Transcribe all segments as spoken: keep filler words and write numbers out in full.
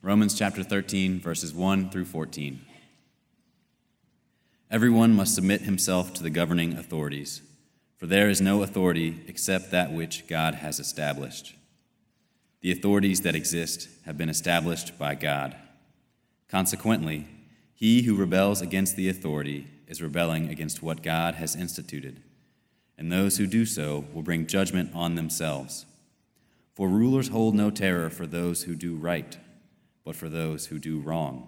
Romans chapter thirteen, verses one through fourteen. Everyone must submit himself to the governing authorities, for there is no authority except that which God has established. The authorities that exist have been established by God. Consequently, he who rebels against the authority is rebelling against what God has instituted, and those who do so will bring judgment on themselves. For rulers hold no terror for those who do right, but for those who do wrong.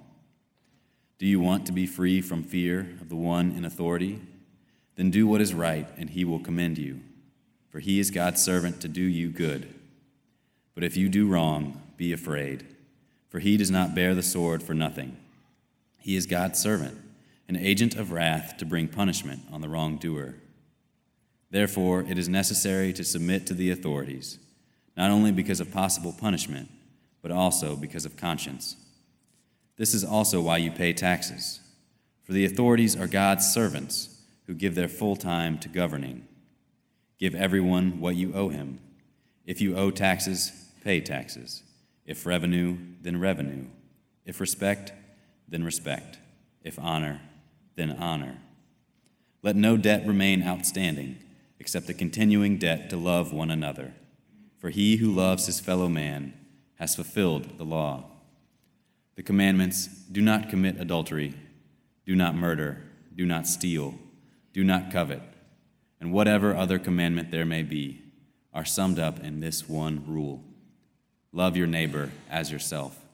Do you want to be free from fear of the one in authority? Then do what is right, and he will commend you, for he is God's servant to do you good. But if you do wrong, be afraid, for he does not bear the sword for nothing. He is God's servant, an agent of wrath to bring punishment on the wrongdoer. Therefore, it is necessary to submit to the authorities, not only because of possible punishment, but also because of conscience. This is also why you pay taxes, for the authorities are God's servants who give their full time to governing. Give everyone what you owe him. If you owe taxes, pay taxes. If revenue, then revenue. If respect, then respect. If honor, then honor. Let no debt remain outstanding, except the continuing debt to love one another. For he who loves his fellow man has fulfilled the law. The commandments: do not commit adultery, do not murder, do not steal, do not covet, and whatever other commandment there may be, are summed up in this one rule: love your neighbor as yourself.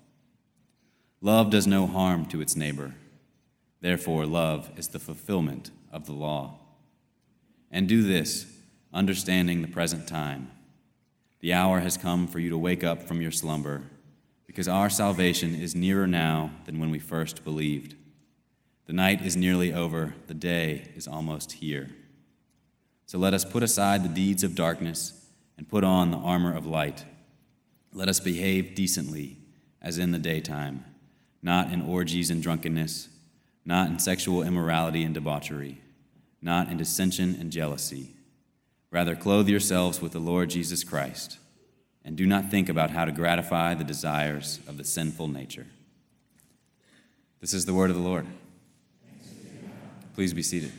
Love does no harm to its neighbor. Therefore, love is the fulfillment of the law. And do this, understanding the present time. The hour has come for you to wake up from your slumber, because our salvation is nearer now than when we first believed. The night is nearly over, the day is almost here. So let us put aside the deeds of darkness and put on the armor of light. Let us behave decently, as in the daytime, not in orgies and drunkenness, not in sexual immorality and debauchery, not in dissension and jealousy. Rather, clothe yourselves with the Lord Jesus Christ, and do not think about how to gratify the desires of the sinful nature. This is the word of the Lord. Please be seated.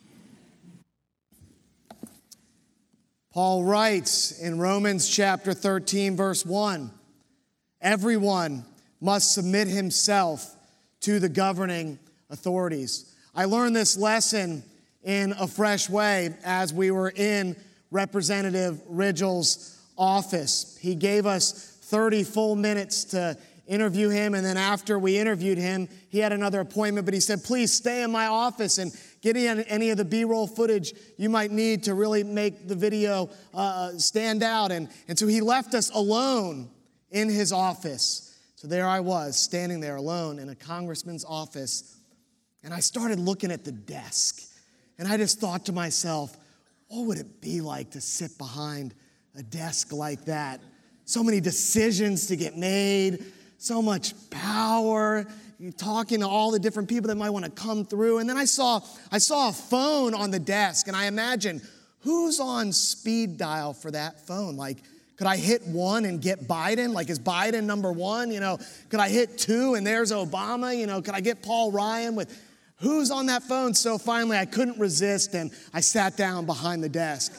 Paul writes in Romans chapter thirteen, verse one, everyone must submit himself to the governing authorities. I learned this lesson in a fresh way as we were in Representative Ridgel's office. He gave us thirty full minutes to interview him, and then after we interviewed him, he had another appointment, but he said, please stay in my office and get in any of the B-roll footage you might need to really make the video uh, stand out. And, and so he left us alone in his office. So there I was, standing there alone in a congressman's office, and I started looking at the desk. And I just thought to myself, what would it be like to sit behind a desk like that? So many decisions to get made, so much power, you're talking to all the different people that might want to come through. And then I saw, I saw a phone on the desk, and I imagined, who's on speed dial for that phone? Like, could I hit one and get Biden? Like, is Biden number one? You know, could I hit two and there's Obama? You know, could I get Paul Ryan with... Who's on that phone? So finally, I couldn't resist, and I sat down behind the desk.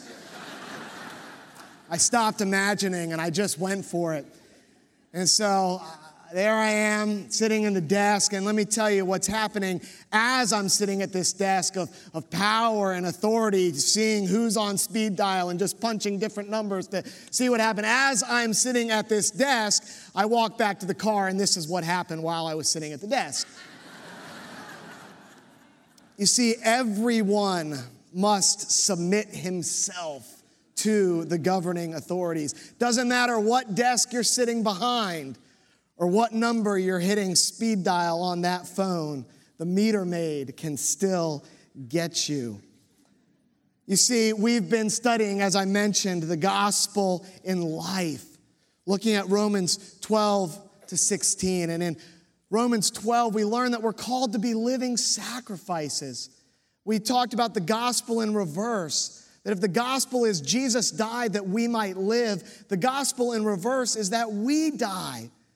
I stopped imagining, and I just went for it. And so uh, there I am, sitting in the desk, and let me tell you what's happening as I'm sitting at this desk of, of power and authority, seeing who's on speed dial and just punching different numbers to see what happened. As I'm sitting at this desk, I walk back to the car, and this is what happened while I was sitting at the desk. You see, everyone must submit himself to the governing authorities. Doesn't matter what desk you're sitting behind or what number you're hitting speed dial on that phone, the meter maid can still get you. You see, we've been studying, as I mentioned, the gospel in life, looking at Romans twelve to sixteen. And in Romans twelve, we learn that we're called to be living sacrifices. We talked about the gospel in reverse, that if the gospel is Jesus died that we might live, the gospel in reverse is that we die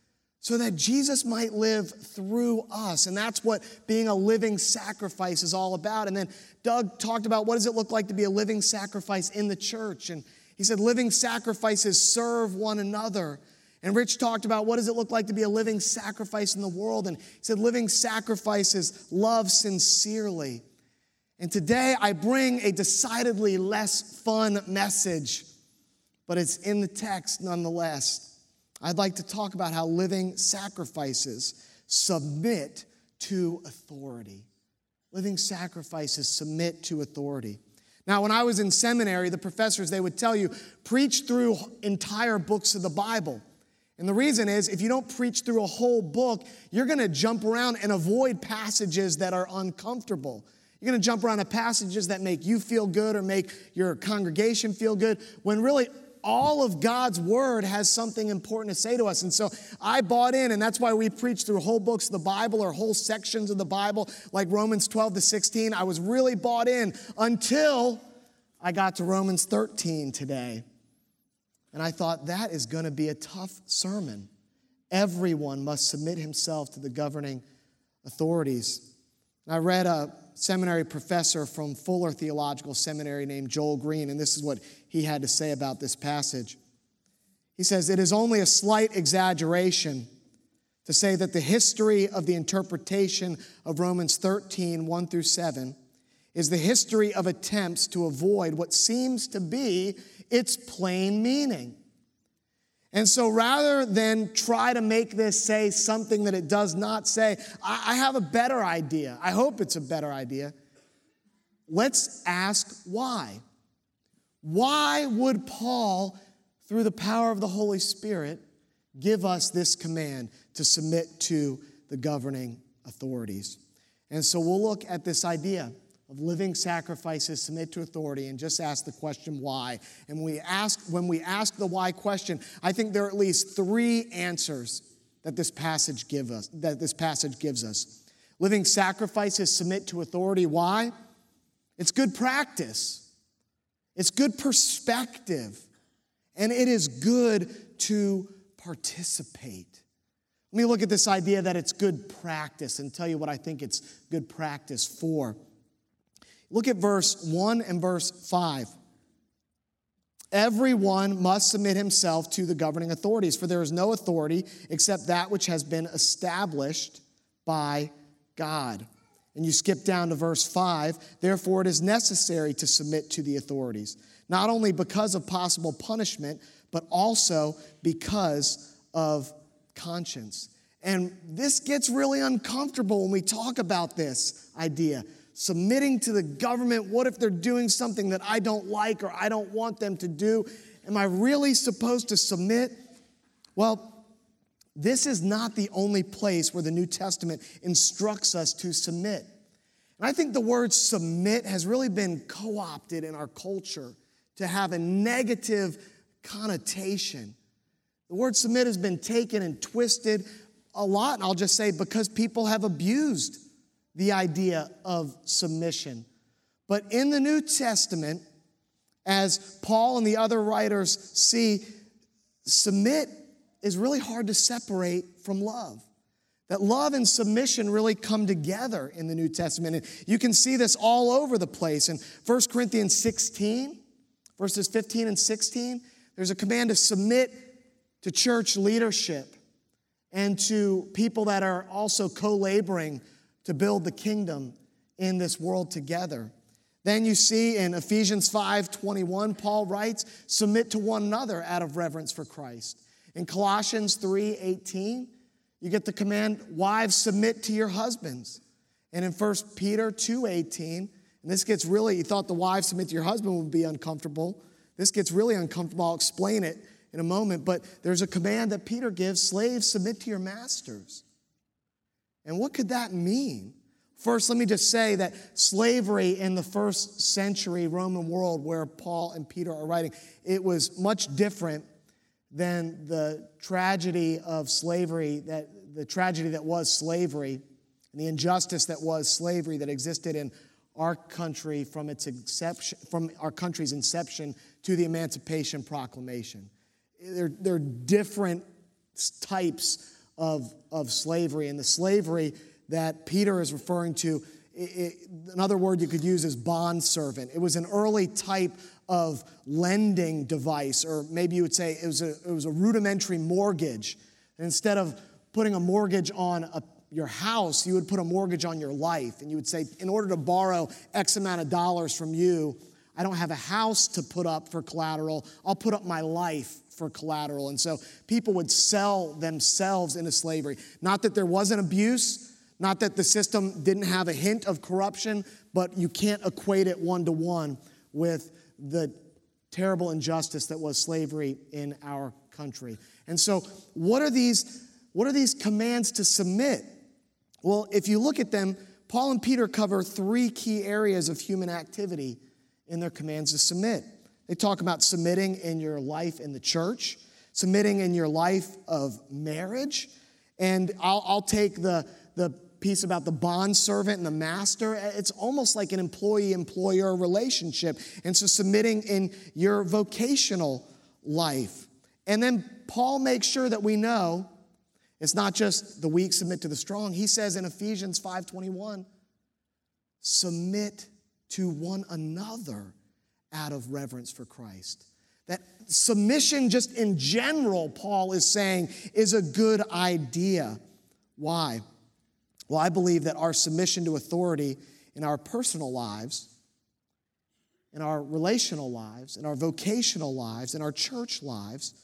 so that Jesus might live through us. And that's what being a living sacrifice is all about. And then Doug talked about what does it look like to be a living sacrifice in the church. And he said living sacrifices serve one another. And Rich talked about what does it look like to be a living sacrifice in the world. And he said living sacrifices love sincerely. And today I bring a decidedly less fun message, but it's in the text nonetheless. I'd like to talk about how living sacrifices submit to authority. Living sacrifices submit to authority. Now, when I was in seminary, the professors, they would tell you, preach through entire books of the Bible. And the reason is, if you don't preach through a whole book, you're going to jump around and avoid passages that are uncomfortable. You're going to jump around to passages that make you feel good or make your congregation feel good, when really all of God's word has something important to say to us. And so I bought in, and that's why we preach through whole books of the Bible or whole sections of the Bible, like Romans twelve to sixteen. I was really bought in until I got to Romans thirteen today. And I thought, that is going to be a tough sermon. Everyone must submit himself to the governing authorities. And I read a seminary professor from Fuller Theological Seminary named Joel Green, and this is what he had to say about this passage. He says, it is only a slight exaggeration to say that the history of the interpretation of Romans thirteen, one through seven, is the history of attempts to avoid what seems to be its plain meaning. And so rather than try to make this say something that it does not say, I have a better idea. I hope it's a better idea. Let's ask why. Why would Paul, through the power of the Holy Spirit, give us this command to submit to the governing authorities? And so we'll look at this idea of living sacrifices, submit to authority, and just ask the question why. And when we ask, when we ask the why question, I think there are at least three answers that this passage give us, that this passage gives us. Living sacrifices, submit to authority. Why? It's good practice. It's good perspective. And it is good to participate. Let me look at this idea that it's good practice and tell you what I think it's good practice for. Look at verse one and verse five. Everyone must submit himself to the governing authorities, for there is no authority except that which has been established by God. And you skip down to verse five. Therefore, it is necessary to submit to the authorities, not only because of possible punishment, but also because of conscience. And this gets really uncomfortable when we talk about this idea. Submitting to the government, what if they're doing something that I don't like or I don't want them to do? Am I really supposed to submit? Well, this is not the only place where the New Testament instructs us to submit. And I think the word submit has really been co-opted in our culture to have a negative connotation. The word submit has been taken and twisted a lot, and I'll just say because people have abused the idea of submission. But in the New Testament, as Paul and the other writers see, submit is really hard to separate from love. That love and submission really come together in the New Testament. And you can see this all over the place. In First Corinthians sixteen, verses fifteen and sixteen, there's a command to submit to church leadership and to people that are also co-laboring to build the kingdom in this world together. Then you see in Ephesians five twenty-one, Paul writes, submit to one another out of reverence for Christ. In Colossians three eighteen, you get the command, wives, submit to your husbands. And in First Peter two eighteen, and this gets really, you thought the wives submit to your husband would be uncomfortable. This gets really uncomfortable. I'll explain it in a moment. But there's a command that Peter gives, slaves, submit to your masters. And what could that mean? First, let me just say that slavery in the first century Roman world where Paul and Peter are writing, it was much different than the tragedy of slavery, that the tragedy that was slavery and the injustice that was slavery that existed in our country from its inception, from our country's inception to the Emancipation Proclamation. There, there are different types of, of slavery. And the slavery that Peter is referring to, it, it, another word you could use is bondservant. It was an early type of lending device, or maybe you would say it was a, it was a rudimentary mortgage. And instead of putting a mortgage on a, your house, you would put a mortgage on your life. And you would say, in order to borrow X amount of dollars from you, I don't have a house to put up for collateral. I'll put up my life for collateral. And so people would sell themselves into slavery. Not that there wasn't abuse, not that the system didn't have a hint of corruption, but you can't equate it one to one with the terrible injustice that was slavery in our country. And so what are these, what are these commands to submit? Well, if you look at them, Paul and Peter cover three key areas of human activity in their commands to submit. They talk about submitting in your life in the church, submitting in your life of marriage, and I'll, I'll take the, the piece about the bondservant and the master. It's almost like an employee-employer relationship, and so submitting in your vocational life. And then Paul makes sure that we know it's not just the weak submit to the strong. He says in Ephesians five twenty-one, submit to one another out of reverence for Christ. That submission just in general, Paul is saying, is a good idea. Why? Well, I believe that our submission to authority in our personal lives, in our relational lives, in our vocational lives, in our church lives,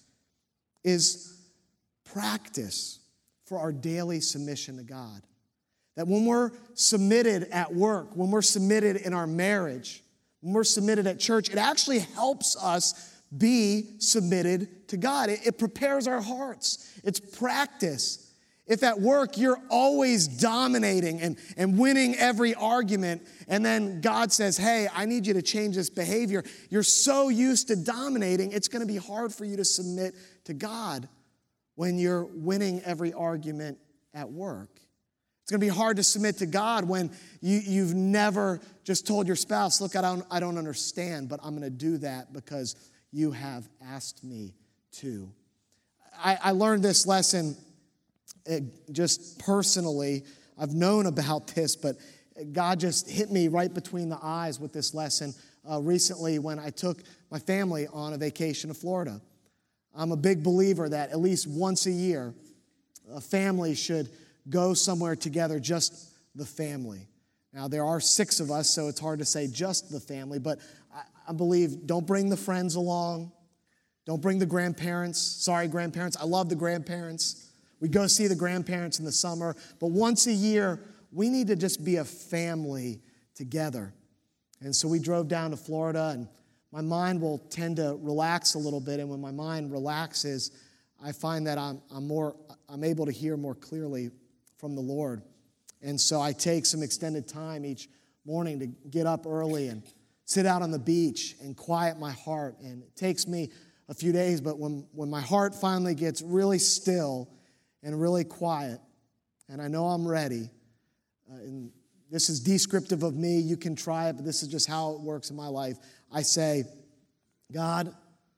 is practice for our daily submission to God. That when we're submitted at work, when we're submitted in our marriage, when we're submitted at church, it actually helps us be submitted to God. It, it prepares our hearts. It's practice. If at work you're always dominating and, and winning every argument, and then God says, hey, I need you to change this behavior, you're so used to dominating, it's going to be hard for you to submit to God when you're winning every argument at work. It's going to be hard to submit to God when you, you've never just told your spouse, look, I don't, I don't understand, but I'm going to do that because you have asked me to. I, I learned this lesson uh, just personally. I've known about this, but God just hit me right between the eyes with this lesson uh, recently when I took my family on a vacation to Florida. I'm a big believer that at least once a year, a family should go somewhere together, just the family. Now, there are six of us, so it's hard to say just the family, but I, I believe don't bring the friends along. Don't bring the grandparents. Sorry, grandparents. I love the grandparents. We go see the grandparents in the summer, but once a year, we need to just be a family together. And so we drove down to Florida, and my mind will tend to relax a little bit, and when my mind relaxes, I find that I'm, I'm more, I'm able to hear more clearly from the Lord. And so I take some extended time each morning to get up early and sit out on the beach and quiet my heart. And it takes me a few days, but when, when my heart finally gets really still and really quiet, and I know I'm ready, uh, and this is descriptive of me, you can try it, but this is just how it works in my life. I say, God,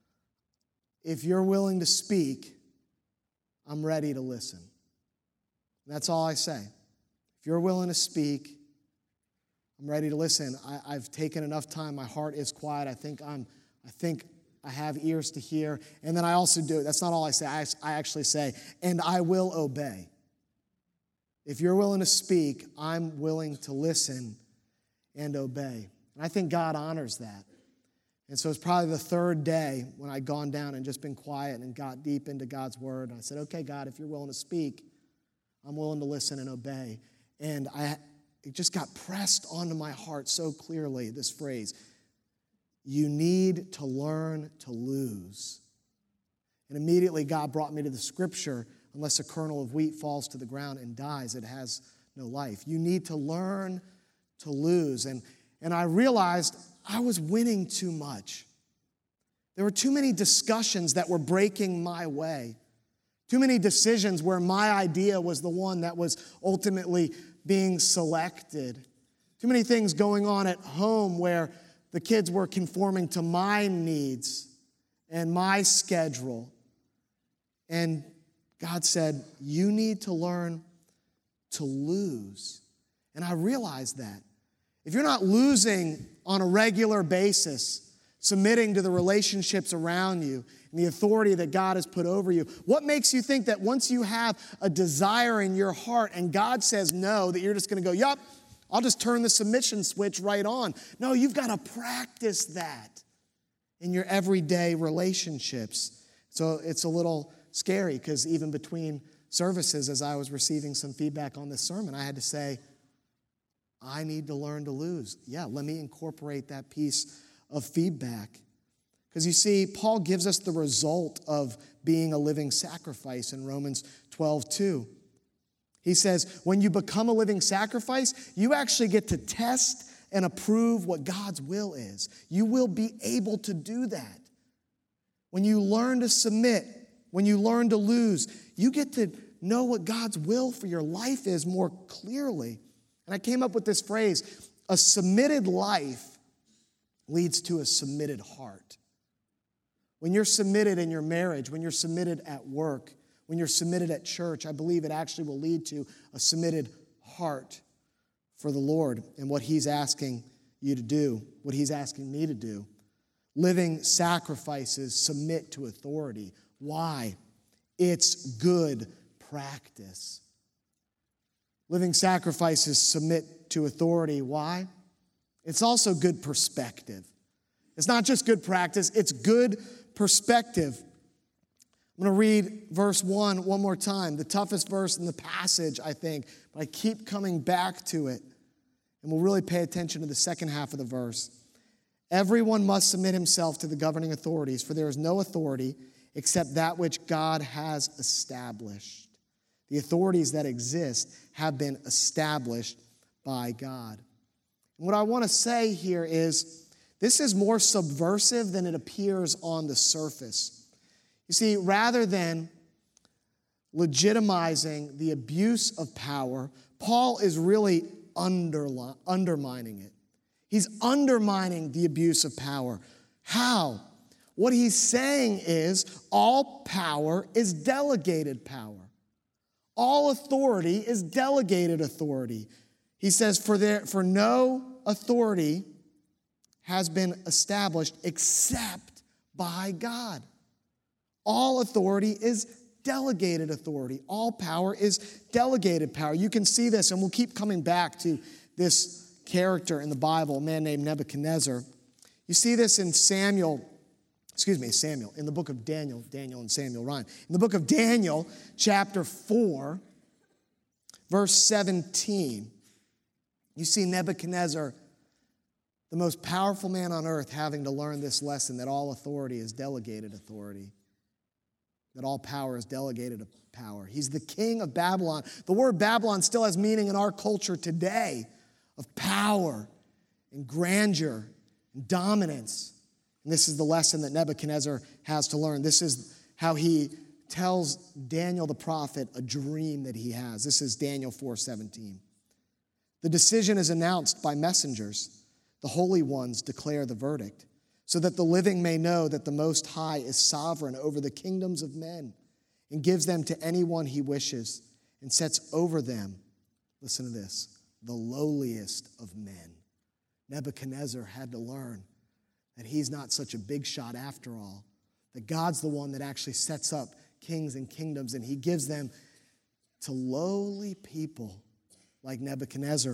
if you're willing to speak, I'm ready to listen. That's all I say. If you're willing to speak, I'm ready to listen. I, I've taken enough time. My heart is quiet. I think I'm. I think I have ears to hear. And then I also do. That's not all I say. I, I actually say, and I will obey. If you're willing to speak, I'm willing to listen and obey. And I think God honors that. And so it's probably the third day when I'd gone down and just been quiet and got deep into God's word. And I said, okay, God, if you're willing to speak, I'm willing to listen and obey. And I it just got pressed onto my heart so clearly, this phrase, you need to learn to lose. And immediately God brought me to the scripture, unless a kernel of wheat falls to the ground and dies, it has no life. You need to learn to lose. And, and I realized I was winning too much. There were too many discussions that were breaking my way. Too many decisions where my idea was the one that was ultimately being selected. Too many things going on at home where the kids were conforming to my needs and my schedule. And God said, you need to learn to lose. And I realized that. If you're not losing on a regular basis, submitting to the relationships around you and the authority that God has put over you, what makes you think that once you have a desire in your heart and God says no, that you're just going to go, yup, I'll just turn the submission switch right on? No, you've got to practice that in your everyday relationships. So it's a little scary because even between services, as I was receiving some feedback on this sermon, I had to say, I need to learn to lose. Yeah, let me incorporate that piece of feedback. Because you see, Paul gives us the result of being a living sacrifice in Romans twelve two. He says, when you become a living sacrifice, you actually get to test and approve what God's will is. You will be able to do that. When you learn to submit, when you learn to lose, you get to know what God's will for your life is more clearly. And I came up with this phrase, a submitted life leads to a submitted heart. When you're submitted in your marriage, when you're submitted at work, when you're submitted at church, I believe it actually will lead to a submitted heart for the Lord and what He's asking you to do, what He's asking me to do. Living sacrifices submit to authority. Why? It's good practice. Living sacrifices submit to authority. Why? It's also good perspective. It's not just good practice, it's good perspective. I'm going to read verse one one more time, the toughest verse in the passage, I think, but I keep coming back to it, and we'll really pay attention to the second half of the verse. Everyone must submit himself to the governing authorities, for there is no authority except that which God has established. The authorities that exist have been established by God. And what I want to say here is this is more subversive than it appears on the surface. You see, rather than legitimizing the abuse of power, Paul is really underli- undermining it. He's undermining the abuse of power. How? What he's saying is all power is delegated power. All authority is delegated authority. He says, for, there, for no authority has been established except by God. All authority is delegated authority. All power is delegated power. You can see this, and we'll keep coming back to this character in the Bible, a man named Nebuchadnezzar. You see this in Samuel, excuse me, Samuel, in the book of Daniel, Daniel and Samuel rhyme. In the book of Daniel, chapter four, verse seventeen, you see Nebuchadnezzar, the most powerful man on earth, having to learn this lesson that all authority is delegated authority, that all power is delegated power. He's the king of Babylon. The word Babylon still has meaning in our culture today of power and grandeur and dominance. And this is the lesson that Nebuchadnezzar has to learn. This is how he tells Daniel the prophet a dream that he has. This is Daniel four seventeen. The decision is announced by messengers. The holy ones declare the verdict, so that the living may know that the Most High is sovereign over the kingdoms of men and gives them to anyone he wishes and sets over them, listen to this, the lowliest of men. Nebuchadnezzar had to learn that he's not such a big shot after all, that God's the one that actually sets up kings and kingdoms, and he gives them to lowly people like Nebuchadnezzar.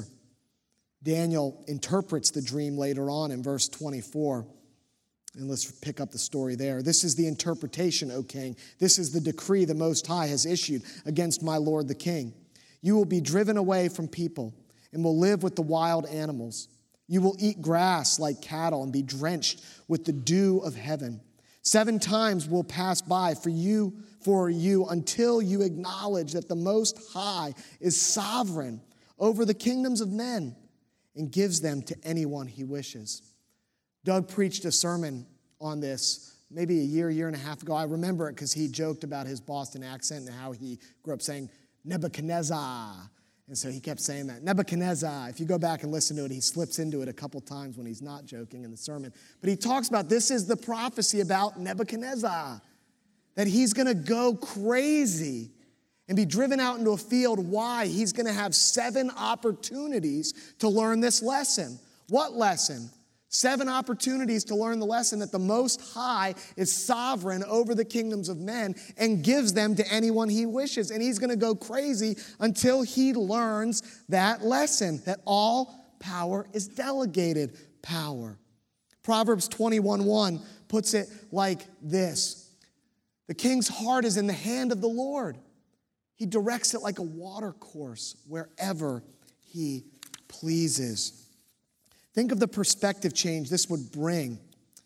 Daniel interprets the dream later on in verse twenty-four. And let's pick up the story there. This is the interpretation, O king. This is the decree the Most High has issued against my lord the king. You will be driven away from people and will live with the wild animals. You will eat grass like cattle and be drenched with the dew of heaven. Seven times will pass by for you, for you until you acknowledge that the Most High is sovereign over the kingdoms of men and gives them to anyone he wishes. Doug preached a sermon on this maybe a year, year and a half ago. I remember it because he joked about his Boston accent and how he grew up saying Nebuchadnezzar. And so he kept saying that, Nebuchadnezzar. If you go back and listen to it, he slips into it a couple times when he's not joking in the sermon. But he talks about this is the prophecy about Nebuchadnezzar, that he's going to go crazy and be driven out into a field. Why? He's going to have seven opportunities to learn this lesson. What lesson? Seven opportunities to learn the lesson that the Most High is sovereign over the kingdoms of men and gives them to anyone he wishes. And he's going to go crazy until he learns that lesson, that all power is delegated power. Proverbs twenty-one one puts it like this: the king's heart is in the hand of the Lord. He directs it like a water course wherever he pleases. Think of the perspective change this would bring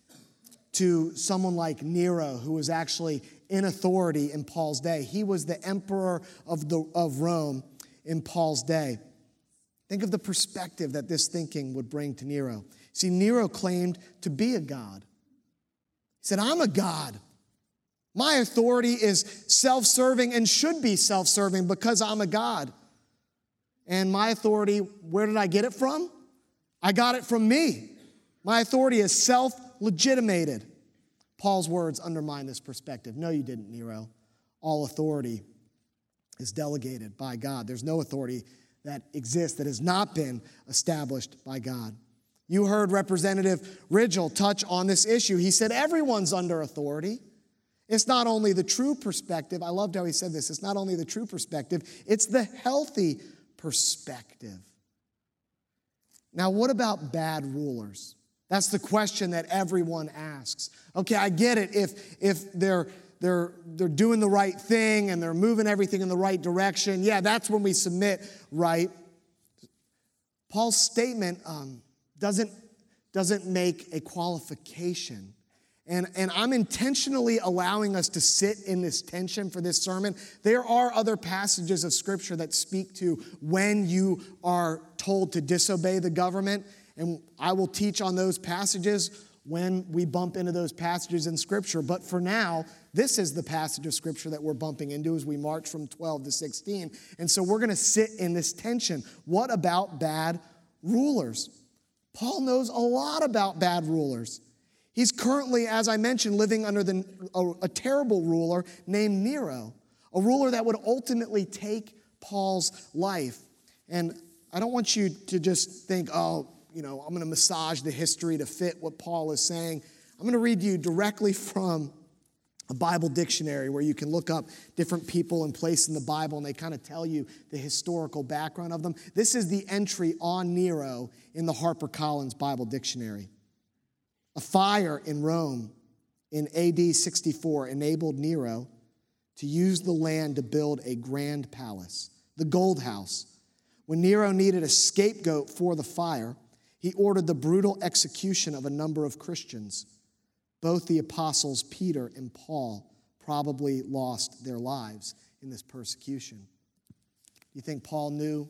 to someone like Nero, who was actually in authority in Paul's day. He was the emperor of, the, of Rome in Paul's day. Think of the perspective that this thinking would bring to Nero. See, Nero claimed to be a god. He said, I'm a god. My authority is self-serving and should be self-serving because I'm a god. And my authority, where did I get it from? I got it from me. My authority is self-legitimated. Paul's words undermine this perspective. No, you didn't, Nero. All authority is delegated by God. There's no authority that exists that has not been established by God. You heard Representative Ridgel touch on this issue. He said everyone's under authority. It's not only the true perspective. I loved how he said this. It's not only the true perspective, it's the healthy perspective. Now, what about bad rulers? That's the question that everyone asks. Okay, I get it if, if they're, they're, they're doing the right thing and they're moving everything in the right direction. Yeah, that's when we submit, right? Paul's statement um, doesn't, doesn't make a qualification. And, and I'm intentionally allowing us to sit in this tension for this sermon. There are other passages of Scripture that speak to when you are told to disobey the government, and I will teach on those passages when we bump into those passages in Scripture. But for now, this is the passage of Scripture that we're bumping into as we march from twelve to sixteen. And so we're going to sit in this tension. What about bad rulers? Paul knows a lot about bad rulers. He's currently, as I mentioned, living under the, a, a terrible ruler named Nero, a ruler that would ultimately take Paul's life. And I don't want you to just think, oh, you know, I'm going to massage the history to fit what Paul is saying. I'm going to read you directly from a Bible dictionary where you can look up different people and place in the Bible, and they kind of tell you the historical background of them. This is the entry on Nero in the HarperCollins Bible Dictionary. A fire in Rome in A D sixty-four enabled Nero to use the land to build a grand palace, the Gold House. When Nero needed a scapegoat for the fire, he ordered the brutal execution of a number of Christians. Both the apostles Peter and Paul probably lost their lives in this persecution. You think Paul knew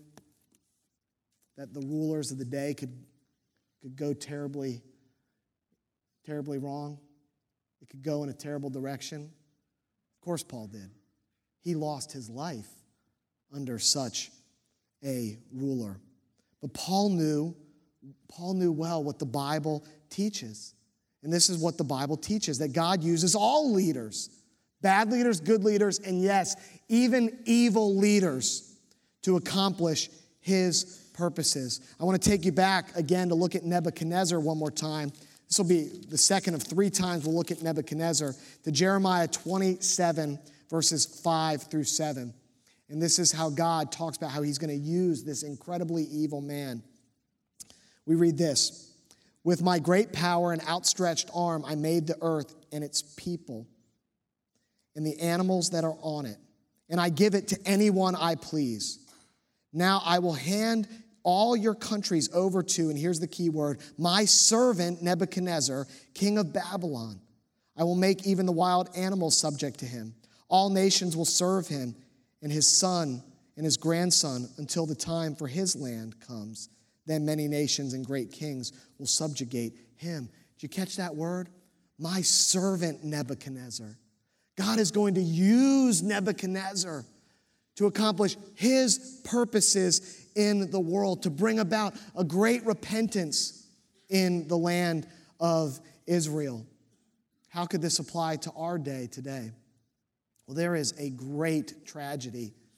that the rulers of the day could, could go terribly terribly wrong? It could go in a terrible direction? Of course Paul did. He lost his life under such a ruler. But Paul knew, Paul knew well what the Bible teaches. And this is what the Bible teaches, that God uses all leaders, bad leaders, good leaders, and yes, even evil leaders to accomplish his purposes. I want to take you back again to look at Nebuchadnezzar one more time. This will be the second of three times we'll look at Nebuchadnezzar, to Jeremiah twenty-seven, verses five through seven. And this is how God talks about how he's going to use this incredibly evil man. We read this: with my great power and outstretched arm, I made the earth and its people and the animals that are on it, and I give it to anyone I please. Now I will hand all your countries over to, and here's the key word, my servant Nebuchadnezzar, king of Babylon. I will make even the wild animals subject to him. All nations will serve him and his son and his grandson until the time for his land comes. Then many nations and great kings will subjugate him. Did you catch that word? My servant Nebuchadnezzar. God is going to use Nebuchadnezzar to accomplish his purposes in the world, to bring about a great repentance in the land of Israel. How could this apply to our day today? Well, there is a great tragedy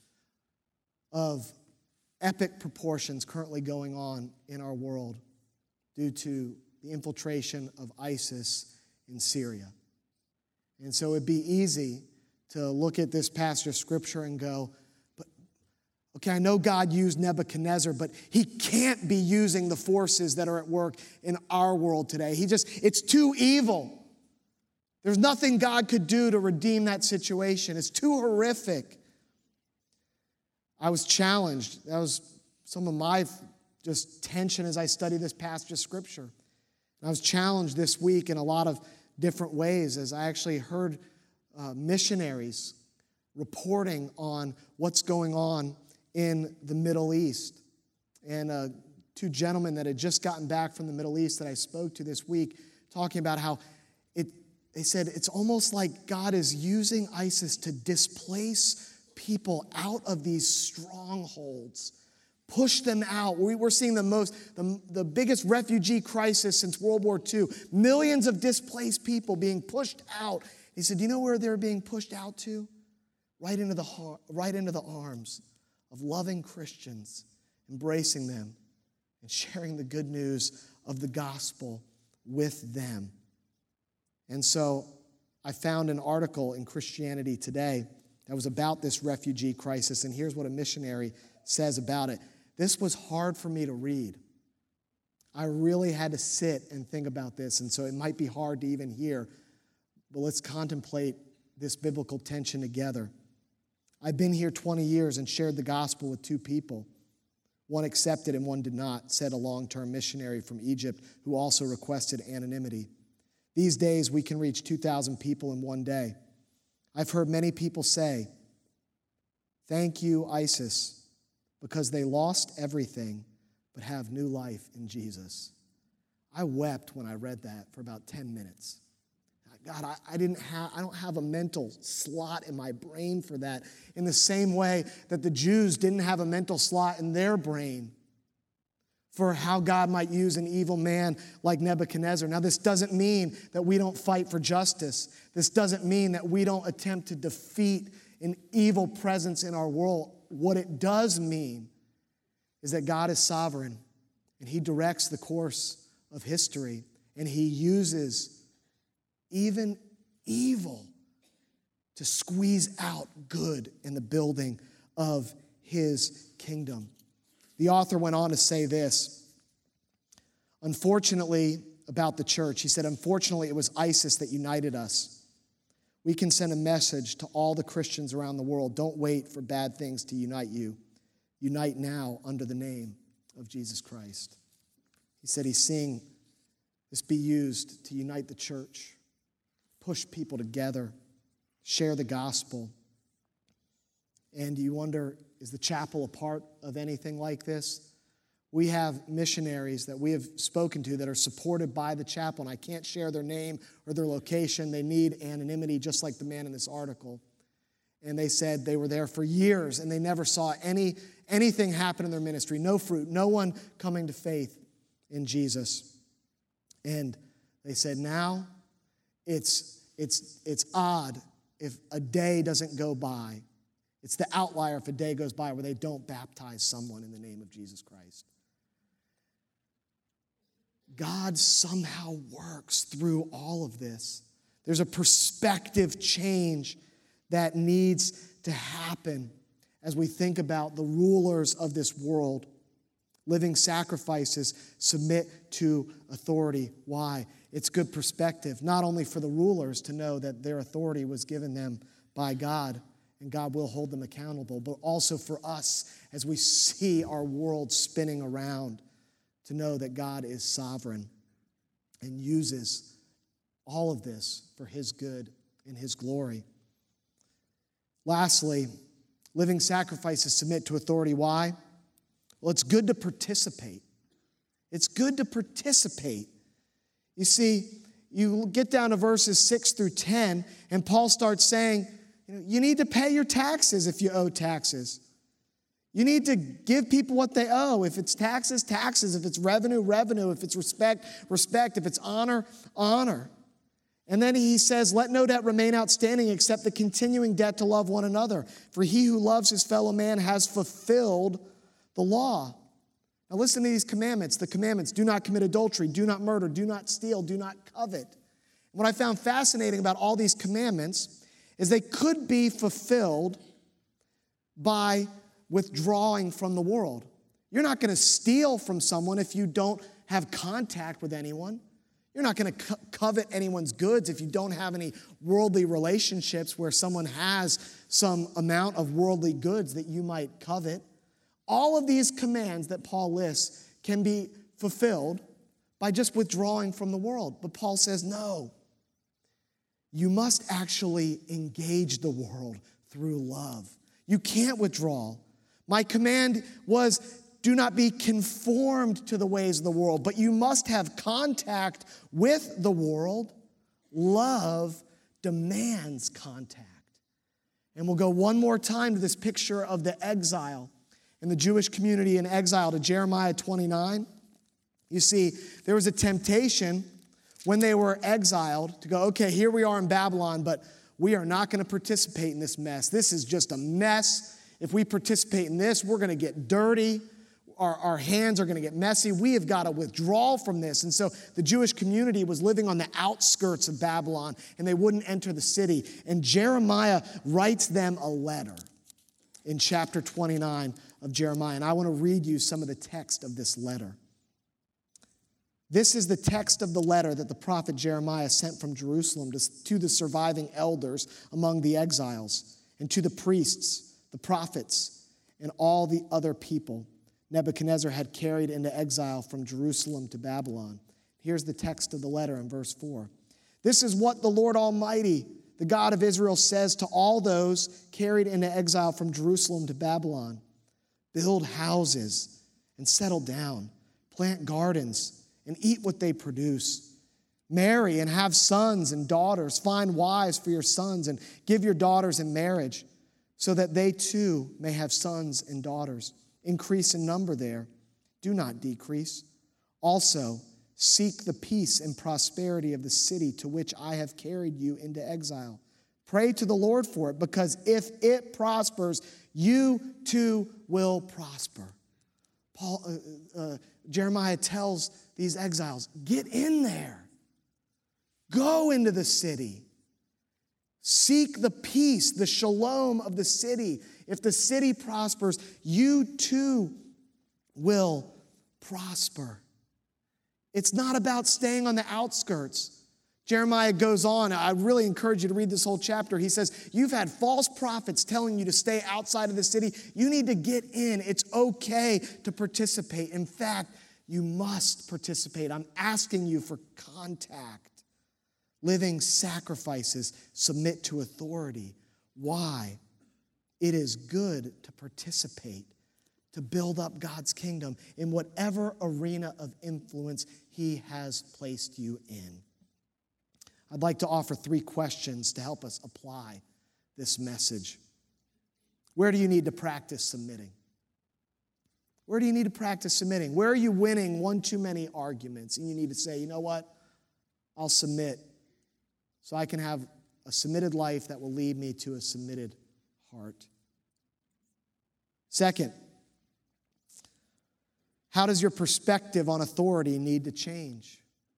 of epic proportions currently going on in our world due to the infiltration of ISIS in Syria. And so it'd be easy to look at this passage of Scripture and go, but okay, I know God used Nebuchadnezzar, but he can't be using the forces that are at work in our world today. He just, it's too evil. There's nothing God could do to redeem that situation. It's too horrific. I was challenged. That was some of my just tension as I studied this passage of Scripture. And I was challenged this week in a lot of different ways as I actually heard uh, missionaries reporting on what's going on in the Middle East. And uh, two gentlemen that had just gotten back from the Middle East that I spoke to this week talking about how it, they said it's almost like God is using ISIS to displace people out of these strongholds, push them out. We, we're seeing the most, the, the biggest refugee crisis since World War Two. Millions of displaced people being pushed out. He said, do you know where they're being pushed out to? Right into the right into the arms of loving Christians, embracing them and sharing the good news of the gospel with them. And so I found an article in Christianity Today that was about this refugee crisis, and here's what a missionary says about it. This was hard for me to read. I really had to sit and think about this, and so it might be hard to even hear, but let's contemplate this biblical tension together. I've been here twenty years and shared the gospel with two people. One accepted and one did not, said a long-term missionary from Egypt who also requested anonymity. These days, we can reach two thousand people in one day. I've heard many people say, thank you, ISIS, because they lost everything but have new life in Jesus. I wept when I read that for about ten minutes. God, I, I didn't have, I don't have a mental slot in my brain for that in the same way that the Jews didn't have a mental slot in their brain for how God might use an evil man like Nebuchadnezzar. Now, this doesn't mean that we don't fight for justice. This doesn't mean that we don't attempt to defeat an evil presence in our world. What it does mean is that God is sovereign, and He directs the course of history, and He uses even evil to squeeze out good in the building of His kingdom. The author went on to say this, unfortunately, about the church. He said, unfortunately, it was ISIS that united us. We can send a message to all the Christians around the world. Don't wait for bad things to unite you. Unite now under the name of Jesus Christ. He said he's seeing this be used to unite the church, push people together, share the gospel. And you wonder, is the chapel a part of anything like this? We have missionaries that we have spoken to that are supported by the chapel, and I can't share their name or their location. They need anonymity, just like the man in this article. And they said they were there for years, and they never saw any anything happen in their ministry. No fruit, no one coming to faith in Jesus. And they said, now it's, it's, it's odd if a day doesn't go by. It's the outlier if a day goes by where they don't baptize someone in the name of Jesus Christ. God somehow works through all of this. There's a perspective change that needs to happen as we think about the rulers of this world. Living sacrifices submit to authority. Why? It's good perspective, not only for the rulers to know that their authority was given them by God, and God will hold them accountable, but also for us as we see our world spinning around to know that God is sovereign and uses all of this for His good and His glory. Lastly, living sacrifices submit to authority. Why? Well, it's good to participate. It's good to participate. You see, you get down to verses six through ten, and Paul starts saying, you know, you need to pay your taxes if you owe taxes. You need to give people what they owe. If it's taxes, taxes. If it's revenue, revenue. If it's respect, respect. If it's honor, honor. And then he says, let no debt remain outstanding except the continuing debt to love one another. For he who loves his fellow man has fulfilled the law. Now listen to these commandments. The commandments: do not commit adultery, do not murder, do not steal, do not covet. What I found fascinating about all these commandments is they could be fulfilled by withdrawing from the world. You're not going to steal from someone if you don't have contact with anyone. You're not going to co- covet anyone's goods if you don't have any worldly relationships where someone has some amount of worldly goods that you might covet. All of these commands that Paul lists can be fulfilled by just withdrawing from the world. But Paul says, no, you must actually engage the world through love. You can't withdraw. My command was, do not be conformed to the ways of the world, but you must have contact with the world. Love demands contact. And we'll go one more time to this picture of the exile and the Jewish community in exile, to Jeremiah twenty-nine. You see, there was a temptation when they were exiled to go, okay, here we are in Babylon, but we are not going to participate in this mess. This is just a mess. If we participate in this, we're going to get dirty. Our, our hands are going to get messy. We have got to withdraw from this. And so the Jewish community was living on the outskirts of Babylon, and they wouldn't enter the city. And Jeremiah writes them a letter in chapter twenty-nine of Jeremiah. And I want to read you some of the text of this letter. This is the text of the letter that the prophet Jeremiah sent from Jerusalem to, to the surviving elders among the exiles, and to the priests, the prophets, and all the other people Nebuchadnezzar had carried into exile from Jerusalem to Babylon. Here's the text of the letter in verse four. This is what the Lord Almighty, the God of Israel, says to all those carried into exile from Jerusalem to Babylon. Build houses and settle down. Plant gardens and eat what they produce. Marry and have sons and daughters. Find wives for your sons and give your daughters in marriage, so that they too may have sons and daughters. Increase in number there. Do not decrease. Also, seek the peace and prosperity of the city to which I have carried you into exile. Pray to the Lord for it, because if it prospers, you too will prosper. Paul, uh, uh, Jeremiah tells these exiles, get in there. Go into the city. Seek the peace, the shalom of the city. If the city prospers, you too will prosper. It's not about staying on the outskirts. Jeremiah goes on. I really encourage you to read this whole chapter. He says, you've had false prophets telling you to stay outside of the city. You need to get in. It's okay to participate. In fact, you must participate. I'm asking you for contact. Living sacrifices submit to authority. Why? It is good to participate, to build up God's kingdom in whatever arena of influence He has placed you in. I'd like to offer three questions to help us apply this message. Where do you need to practice submitting? Where do you need to practice submitting? Where are you winning one too many arguments? And you need to say, you know what? I'll submit so I can have a submitted life that will lead me to a submitted heart. Second, how does your perspective on authority need to change?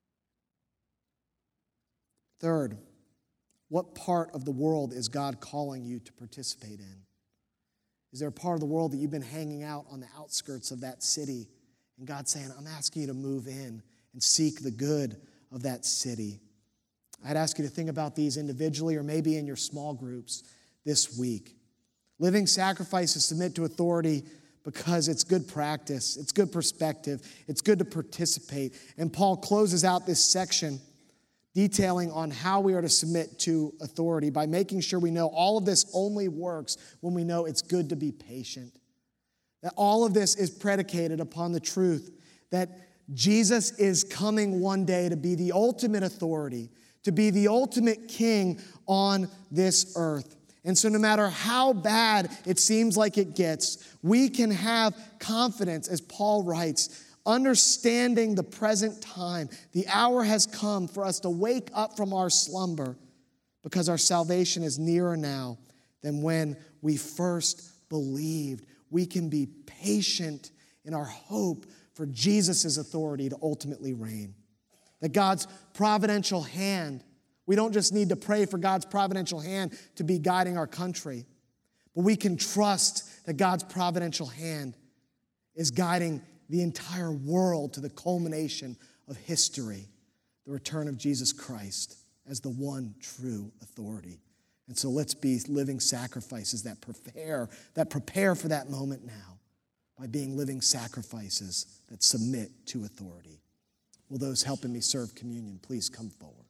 Third, what part of the world is God calling you to participate in? Is there a part of the world that you've been hanging out on the outskirts of that city, and God's saying, I'm asking you to move in and seek the good of that city? I'd ask you to think about these individually or maybe in your small groups this week. Living sacrifices submit to authority because it's good practice, it's good perspective, it's good to participate. And Paul closes out this section detailing on how we are to submit to authority by making sure we know all of this only works when we know it's good to be patient. That all of this is predicated upon the truth that Jesus is coming one day to be the ultimate authority, to be the ultimate king on this earth. And so no matter how bad it seems like it gets, we can have confidence, as Paul writes, understanding the present time. The hour has come for us to wake up from our slumber because our salvation is nearer now than when we first believed. We can be patient in our hope for Jesus' authority to ultimately reign. That God's providential hand, we don't just need to pray for God's providential hand to be guiding our country, but we can trust that God's providential hand is guiding the entire world to the culmination of history, the return of Jesus Christ as the one true authority. And so let's be living sacrifices that prepare, that prepare for that moment now by being living sacrifices that submit to authority. Will those helping me serve communion please come forward?